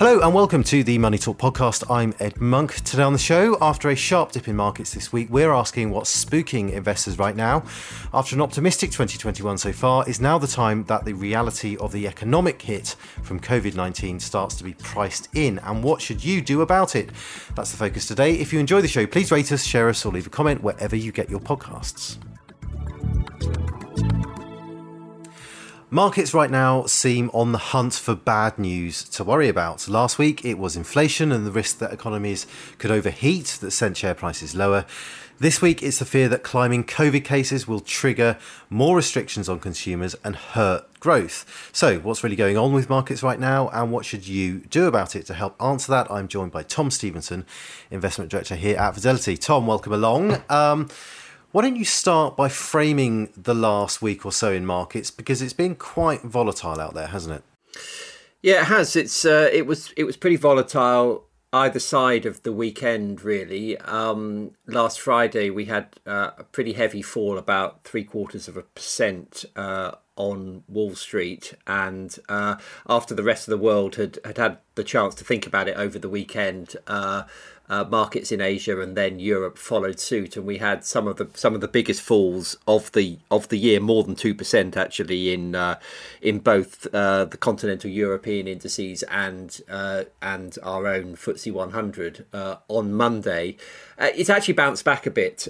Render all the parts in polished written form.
Hello and welcome to the Money Talk podcast. I'm Ed Monk. Today on the show, after a sharp dip in markets this week, we're asking what's spooking investors right now. After an optimistic 2021 so far, is now the time that the reality of the economic hit from COVID-19 starts to be priced in, and what should you do about it? That's the focus today. If you enjoy the show, please rate us, share us, or leave a comment wherever you get your podcasts. Markets right now seem on the hunt for bad news to worry about. Last week it was inflation and the risk that economies could overheat that sent share prices lower. This week it's the fear that climbing COVID cases will trigger more restrictions on consumers and hurt growth. So what's really going on with markets right now, and what should you do about it? To help answer that, I'm joined by Tom Stevenson, Investment Director here at Fidelity. Tom, welcome along. Why don't you start by framing the last week or so in markets, because it's been quite volatile out there, hasn't it? Yeah, it has. It was pretty volatile either side of the weekend, really. Last Friday we had a pretty heavy fall, about 0.75% on Wall Street, and after the rest of the world had the chance to think about it over the weekend, markets in Asia and then Europe followed suit, and we had some of the biggest falls of the year, more than 2% actually in both the continental European indices and our own FTSE 100 on Monday. It's actually bounced back a bit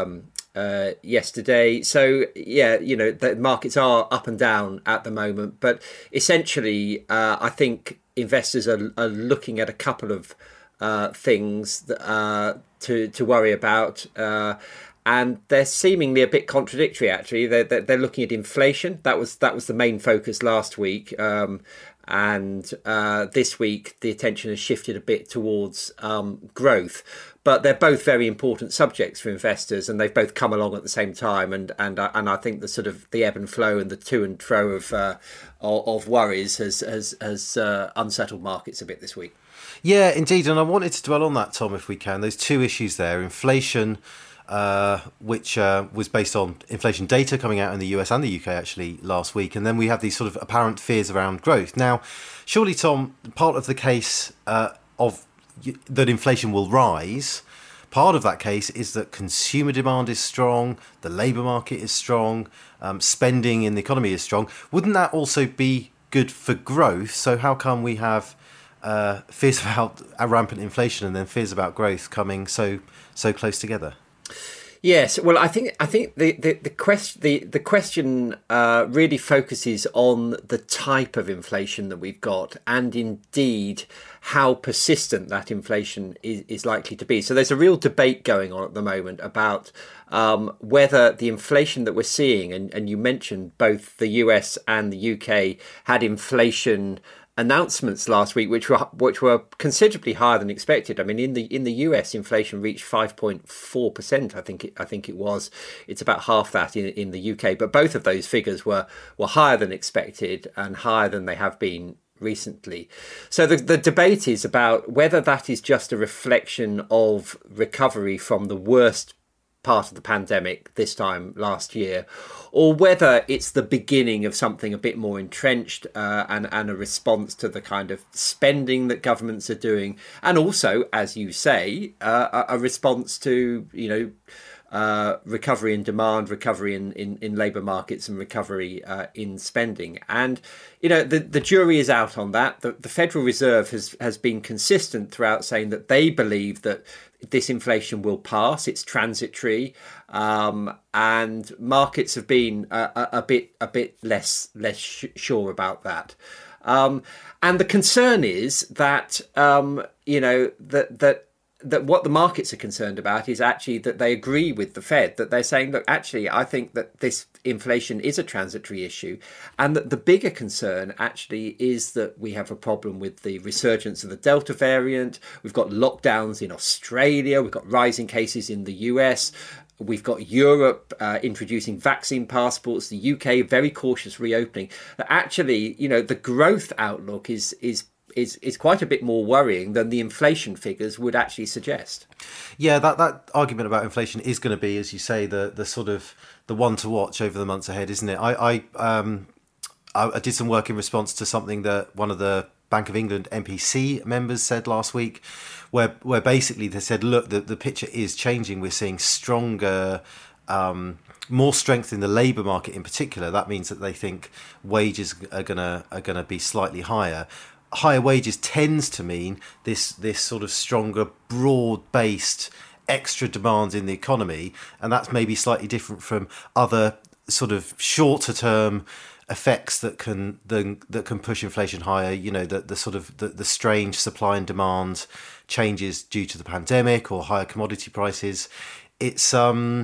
yesterday. So yeah, the markets are up and down at the moment, but essentially I think investors are looking at a couple of things that, to worry about, and they're seemingly a bit contradictory. Actually, they're looking at inflation. That was the main focus last week, and this week the attention has shifted a bit towards growth. But they're both very important subjects for investors, and they've both come along at the same time. And I think the sort of the ebb and flow and the to and fro of worries has unsettled markets a bit this week. Yeah, indeed. And I wanted to dwell on that, Tom, if we can. Those two issues there. Inflation, which was based on inflation data coming out in the US and the UK actually last week. And then we have these sort of apparent fears around growth. Now, surely, Tom, part of the case that inflation will rise, part of that case is that consumer demand is strong, the labour market is strong, spending in the economy is strong. Wouldn't that also be good for growth? So how come we have fears about rampant inflation and then fears about growth coming so close together? Yes, well, I think the question really focuses on the type of inflation that we've got, and indeed how persistent that inflation is likely to be. So there's a real debate going on at the moment about whether the inflation that we're seeing, and you mentioned both the US and the UK had inflation announcements last week, which were considerably higher than expected. I mean, in the US, inflation reached 5.4%. I think it was. It's about half that in the UK. But both of those figures were higher than expected and higher than they have been recently. So the debate is about whether that is just a reflection of recovery from the worst part of the pandemic this time last year, or whether it's the beginning of something a bit more entrenched, and a response to the kind of spending that governments are doing, and also, as you say, a response to recovery in demand, recovery in labour markets, and recovery in spending. And the jury is out on that. The Federal Reserve has been consistent throughout, saying that they believe that this inflation will pass. It's transitory, and markets have been a bit less sure about that. And the concern is that that what the markets are concerned about is actually that they agree with the Fed, that they're saying, look, actually, I think that this inflation is a transitory issue, and that the bigger concern actually is that we have a problem with the resurgence of the Delta variant. We've got lockdowns in Australia, we've got rising cases in the US, we've got Europe introducing vaccine passports, the UK very cautious reopening. Actually, the growth outlook is quite a bit more worrying than the inflation figures would actually suggest. Yeah, that argument about inflation is going to be, as you say, the sort of the one to watch over the months ahead, isn't it? I did some work in response to something that one of the Bank of England MPC members said last week, where basically they said, look, the picture is changing. We're seeing stronger, more strength in the labour market in particular. That means that they think wages are gonna be slightly higher. Higher wages tends to mean this sort of stronger, broad-based extra demand in the economy, and that's maybe slightly different from other sort of shorter-term effects that can push inflation higher. You know, the sort of the strange supply and demand changes due to the pandemic or higher commodity prices. It's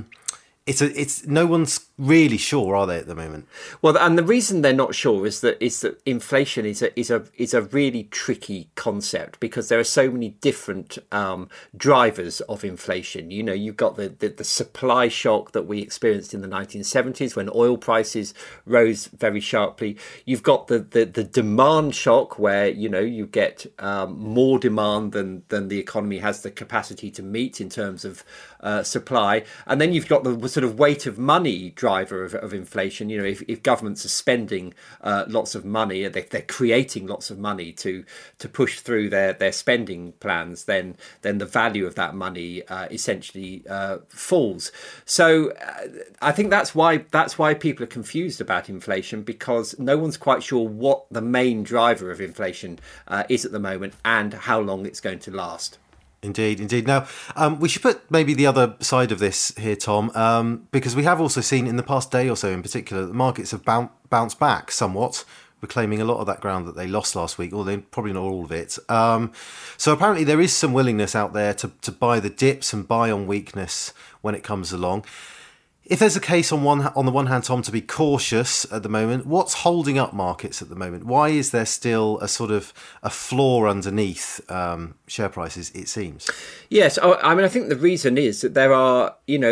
no one's really sure, are they, at the moment? Well, and the reason they're not sure is that inflation is a really tricky concept, because there are so many different drivers of inflation. You know, you've got the supply shock that we experienced in the 1970s when oil prices rose very sharply. You've got the demand shock, where, you know, you get more demand than the economy has the capacity to meet in terms of supply. And then you've got the sort of weight of money driver of inflation. You know, if governments are spending lots of money, they're creating lots of money to push through their spending plans, then the value of that money essentially falls. So I think that's why people are confused about inflation, because no one's quite sure what the main driver of inflation is at the moment and how long it's going to last. Indeed. Now, we should put maybe the other side of this here, Tom, because we have also seen in the past day or so in particular, the markets have bounced back somewhat, reclaiming a lot of that ground that they lost last week, although probably not all of it. So apparently there is some willingness out there to buy the dips and buy on weakness when it comes along. If there's a case on the one hand, Tom, to be cautious at the moment, what's holding up markets at the moment? Why is there still a sort of a floor underneath share prices, it seems? Yes, I mean, I think the reason is that there are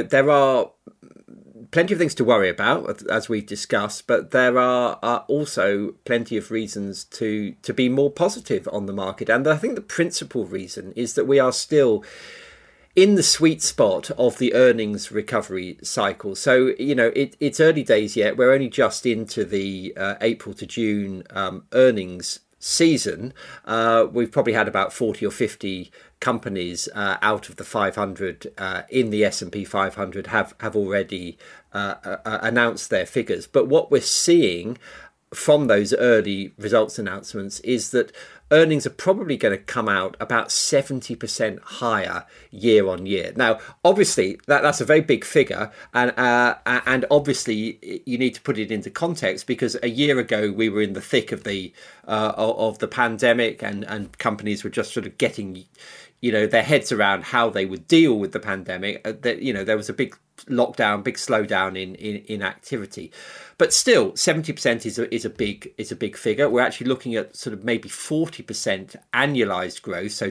plenty of things to worry about, as we've discussed, but there are also plenty of reasons to be more positive on the market. And I think the principal reason is that we are still in the sweet spot of the earnings recovery cycle. So, you know, it's early days yet. We're only just into the April to June earnings season. We've probably had about 40 or 50 companies out of the 500 in the S&P 500 have already announced their figures. But what we're seeing from those early results announcements is that earnings are probably going to come out about 70% higher year on year. Now, obviously, that's a very big figure, and obviously you need to put it into context, because a year ago we were in the thick of the pandemic, and companies were just sort of getting, you know, their heads around how they would deal with the pandemic. That, you know, there was a big lockdown, big slowdown in activity, but still 70% is a big figure. We're actually looking at sort of maybe 40% annualized growth, so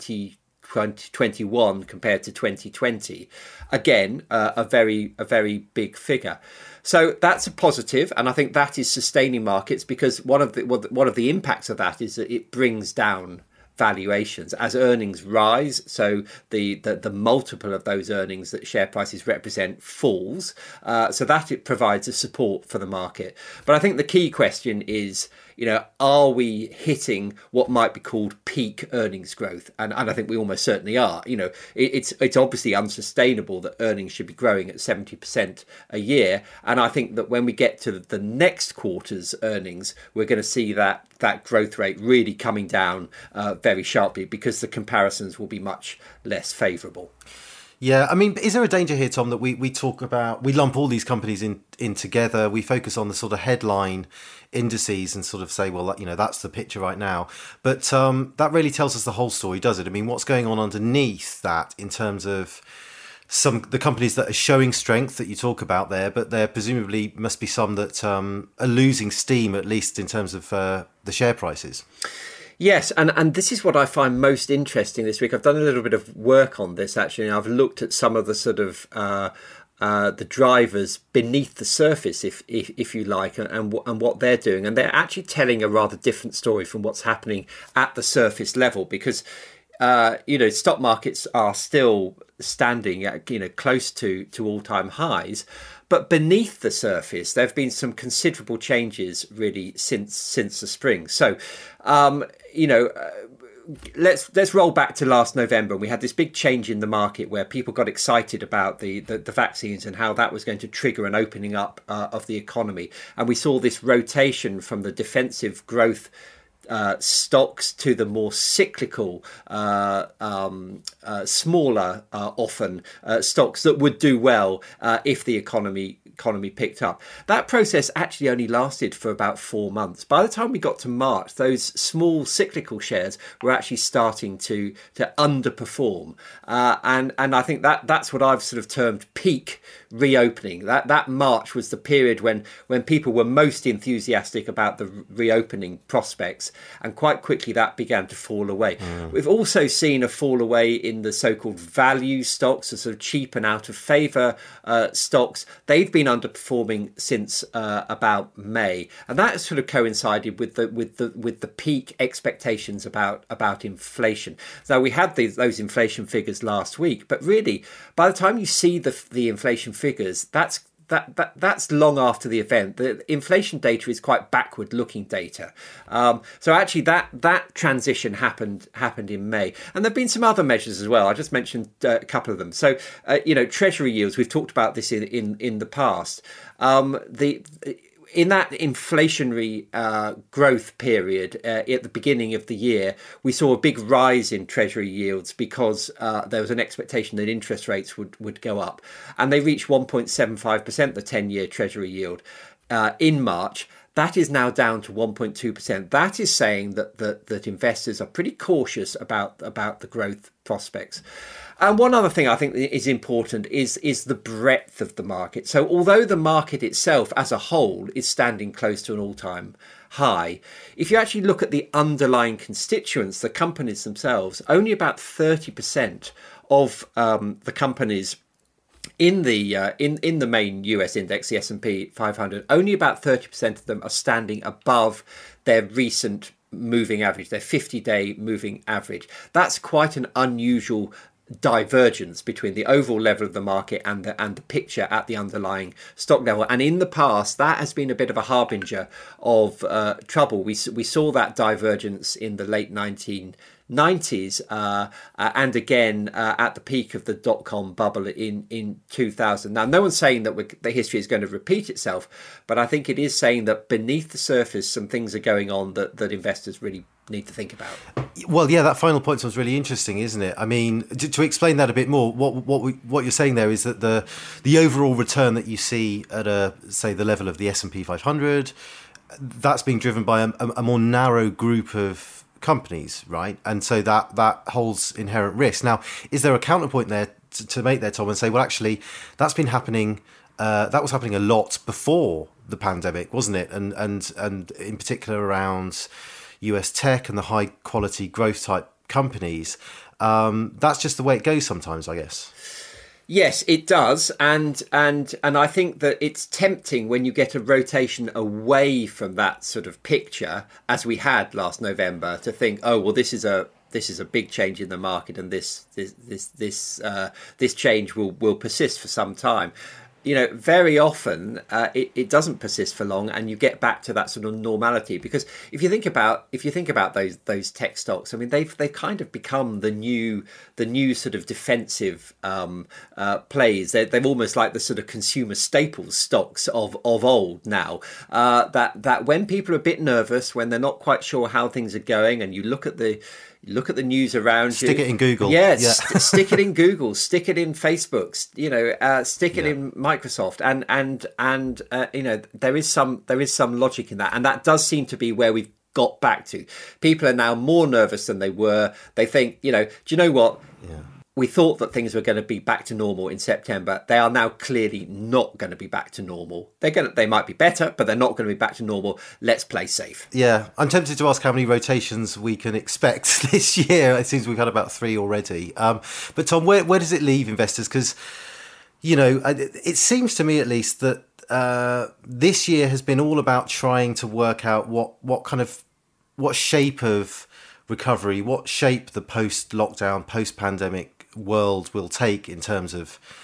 2021 compared to 2020. Again, a very big figure. So that's a positive, and I think that is sustaining markets, because one of the impacts of that is that it brings down valuations as earnings rise. So the multiple of those earnings that share prices represent falls. So that it provides a support for the market. But I think the key question is, you know, are we hitting what might be called peak earnings growth? And I think we almost certainly are. You know, it's obviously unsustainable that earnings should be growing at 70% a year. And I think that when we get to the next quarter's earnings, we're going to see that growth rate really coming down very sharply, because the comparisons will be much less favourable. Yeah, I mean, is there a danger here, Tom, that we talk about, we lump all these companies in together, we focus on the sort of headline indices and sort of say, well, you know, that's the picture right now. But that really tells us the whole story, does it? I mean, what's going on underneath that in terms of the companies that are showing strength that you talk about there, but there presumably must be some that are losing steam, at least in terms of the share prices. Yes, and this is what I find most interesting this week. I've done a little bit of work on this, actually. I've looked at some of the sort of the drivers beneath the surface, if you like, and what they're doing. And they're actually telling a rather different story from what's happening at the surface level, because you know, stock markets are still standing at, you know, close to all-time highs. But beneath the surface, there have been some considerable changes really since the spring. So, let's roll back to last November. We had this big change in the market where people got excited about the vaccines and how that was going to trigger an opening up of the economy. And we saw this rotation from the defensive growth stocks to the more cyclical, smaller, often stocks that would do well if the economy picked up. That process actually only lasted for about 4 months. By the time we got to March, those small cyclical shares were actually starting to underperform, and I think that's what I've sort of termed peak reopening. That March was the period when people were most enthusiastic about the reopening prospects, and quite quickly that began to fall away. We've also seen a fall away in the so-called value stocks, the sort of cheap and out of favour stocks. They've been underperforming since about May, and that sort of coincided with the peak expectations about inflation. So we had those inflation figures last week, but really by the time you see the inflation figures, that's long after the event. The inflation data is quite backward-looking data. So actually, that transition happened in May, and there've been some other measures as well. I just mentioned a couple of them. So Treasury yields. We've talked about this in the past. In that inflationary growth period at the beginning of the year, we saw a big rise in Treasury yields because there was an expectation that interest rates would go up. And they reached 1.75%, the 10-year Treasury yield, in March. That is now down to 1.2%. That is saying that investors are pretty cautious about the growth prospects. And one other thing I think is important is the breadth of the market. So although the market itself as a whole is standing close to an all-time high, if you actually look at the underlying constituents, the companies themselves, only about 30% of the companies in the main US index, the S&P 500, only about 30% of them are standing above their recent moving average, their 50-day moving average. That's quite an unusual divergence between the overall level of the market and the picture at the underlying stock level. And in the past, that has been a bit of a harbinger of trouble. We saw that divergence in the late 1990s and again at the peak of the dot-com bubble in 2000. Now, no one's saying that the history is going to repeat itself, but I think it is saying that beneath the surface, some things are going on that investors really need to think about. Well, yeah, that final point was really interesting, isn't it? I mean, to explain that a bit more, what you're saying there is that the overall return that you see at the level of the S&P 500, that's being driven by a more narrow group of companies, right? And so that holds inherent risk. Now, is there a counterpoint there to make there, Tom, and say, well, actually, that's been happening. That was happening a lot before the pandemic, wasn't it? And in particular around US tech and the high quality growth type companies. That's just the way it goes sometimes, I guess. Yes, it does, and I think that it's tempting when you get a rotation away from that sort of picture, as we had last November, to think, oh well, this is a big change in the market, and this change will persist for some time. Very often it doesn't persist for long, and you get back to that sort of normality. Because if you think about those tech stocks, I mean, they've kind of become the new sort of defensive plays. They're almost like the sort of consumer staples stocks of old now. That when people are a bit nervous, when they're not quite sure how things are going, and you look at the news around you. Stick it in Google. Yes, yeah. Stick it in Google. Stick it in Facebook. Stick it in Microsoft. And there is some logic in that, and that does seem to be where we've got back to. People are now more nervous than they were. They think, do you know what? Yeah. We thought that things were going to be back to normal in September. They are now clearly not going to be back to normal. They might be better, but they're not going to be back to normal. Let's play safe. Yeah, I'm tempted to ask how many rotations we can expect this year. It seems we've had about 3 already. But Tom, where does it leave investors? Because, it seems to me at least that this year has been all about trying to work out what shape of recovery, what shape the post-lockdown, post-pandemic world will take in terms of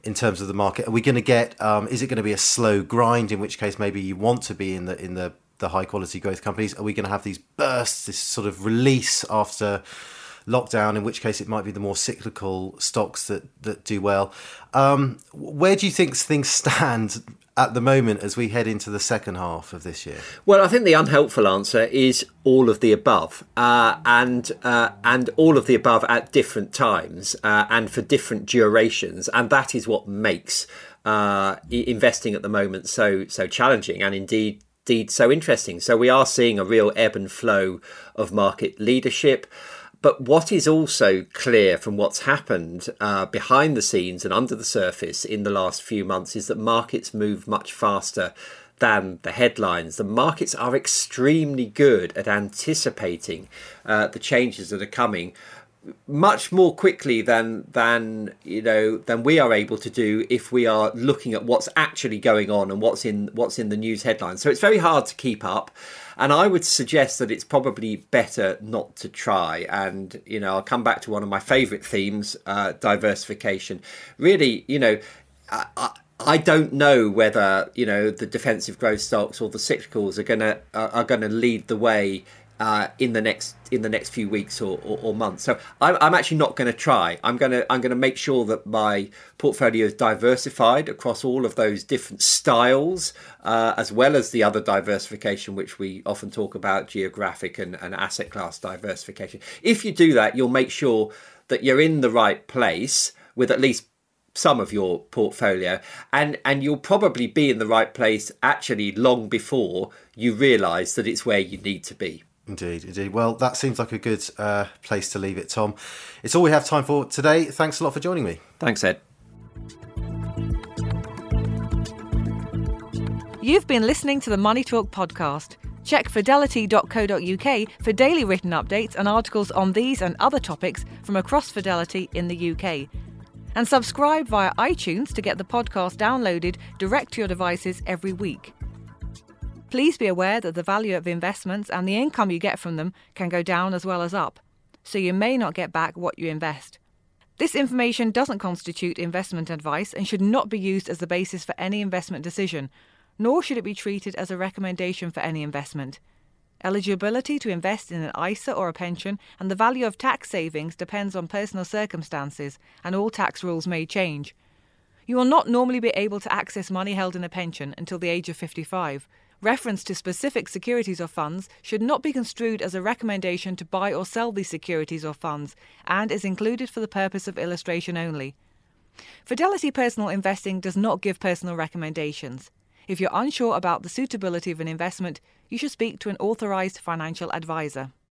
in terms of the market? Are we going to get? Is it going to be a slow grind? In which case, maybe you want to be in the high quality growth companies. Are we going to have these bursts, this sort of release after lockdown? In which case, it might be the more cyclical stocks that do well. Where do you think things stand at the moment as we head into the second half of this year? Well, I think the unhelpful answer is all of the above, and all of the above at different times and for different durations, and that is what makes investing at the moment so challenging and indeed so interesting. So we are seeing a real ebb and flow of market leadership. But what is also clear from what's happened behind the scenes and under the surface in the last few months is that markets move much faster than the headlines. The markets are extremely good at anticipating the changes that are coming much more quickly than we are able to do if we are looking at what's actually going on and what's in the news headlines. So it's very hard to keep up. And I would suggest that it's probably better not to try. And, I'll come back to one of my favourite themes, diversification. Really, I don't know whether, the defensive growth stocks or the cyclicals are gonna lead the way in the next few weeks or months. So I'm actually not going to try. I'm going to make sure that my portfolio is diversified across all of those different styles, as well as the other diversification which we often talk about, geographic and asset class diversification. If you do that, you'll make sure that you're in the right place with at least some of your portfolio, and you'll probably be in the right place actually long before you realise that it's where you need to be. Indeed. Well, that seems like a good place to leave it, Tom. It's all we have time for today. Thanks a lot for joining me. Thanks, Ed. You've been listening to the Money Talk podcast. Check fidelity.co.uk for daily written updates and articles on these and other topics from across Fidelity in the UK. And subscribe via iTunes to get the podcast downloaded direct to your devices every week. Please be aware that the value of investments and the income you get from them can go down as well as up, so you may not get back what you invest. This information doesn't constitute investment advice and should not be used as the basis for any investment decision, nor should it be treated as a recommendation for any investment. Eligibility to invest in an ISA or a pension and the value of tax savings depends on personal circumstances, and all tax rules may change. You will not normally be able to access money held in a pension until the age of 55. Reference to specific securities or funds should not be construed as a recommendation to buy or sell these securities or funds and is included for the purpose of illustration only. Fidelity Personal Investing does not give personal recommendations. If you're unsure about the suitability of an investment, you should speak to an authorised financial advisor.